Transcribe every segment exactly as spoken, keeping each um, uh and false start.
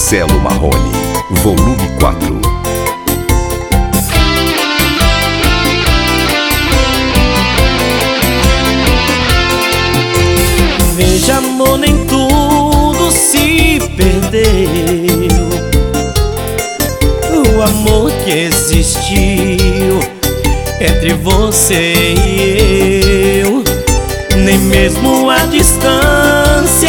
Marcelo Marrone, volume quatro. Veja, amor, nem tudo se perdeu. O amor que existiu entre você e eu, nem mesmo a distância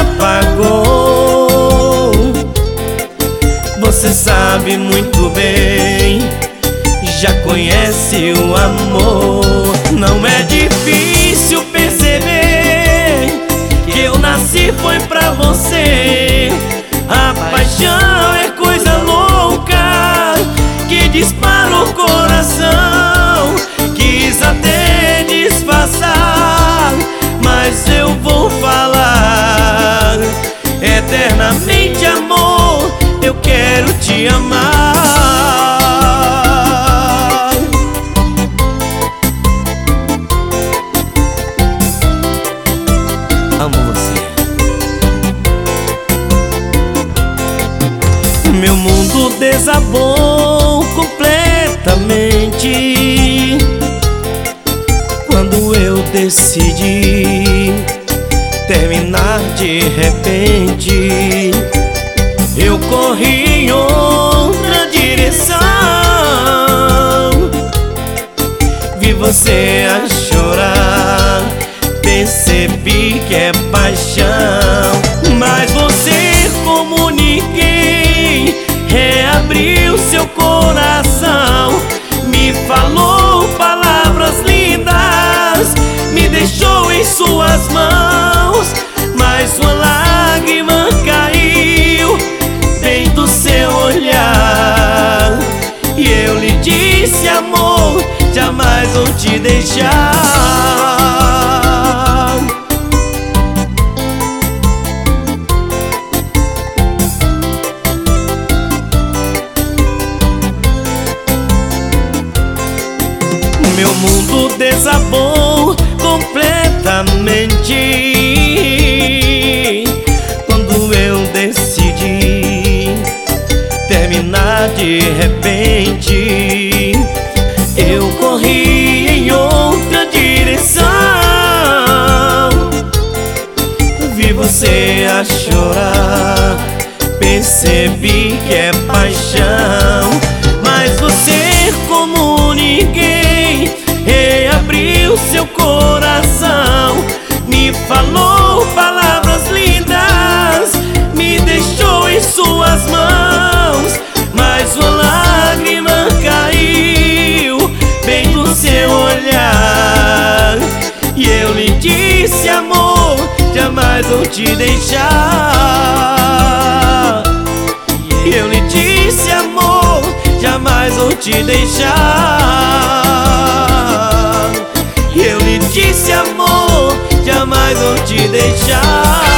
apagou. Você sabe muito bem, já conhece o amor. Não é difícil perceber que eu nasci foi pra você. A paixão é coisa louca que dispara o coração. Quis até disfarçar, mas eu vou falar. Eternamente, amor, eu quero te amar. Amo você. Meu mundo desabou completamente quando eu decidi terminar de repente. Eu corri em outra direção, vi você a chorar, percebi que é paixão. Mas você, como ninguém, reabriu seu coração, me falou palavras lindas, me deixou em suas mãos. Mas uma lágrima caiu bem do seu olhar, e eu lhe disse, amor, jamais vou te deixar. Meu mundo desabou completamente quando eu decidi terminar de repente. Eu corri em outra direção, vi você a chorar, percebi que é paixão. Mas você, como ninguém, reabriu seu coração, me falou palavras lindas, me deixou em suas mãos. Mas uma lágrima caiu bem do seu olhar, e eu lhe disse, amor, jamais vou te deixar. E eu lhe disse, amor, jamais vou te deixar. E eu lhe disse, amor, jamais vou te deixar.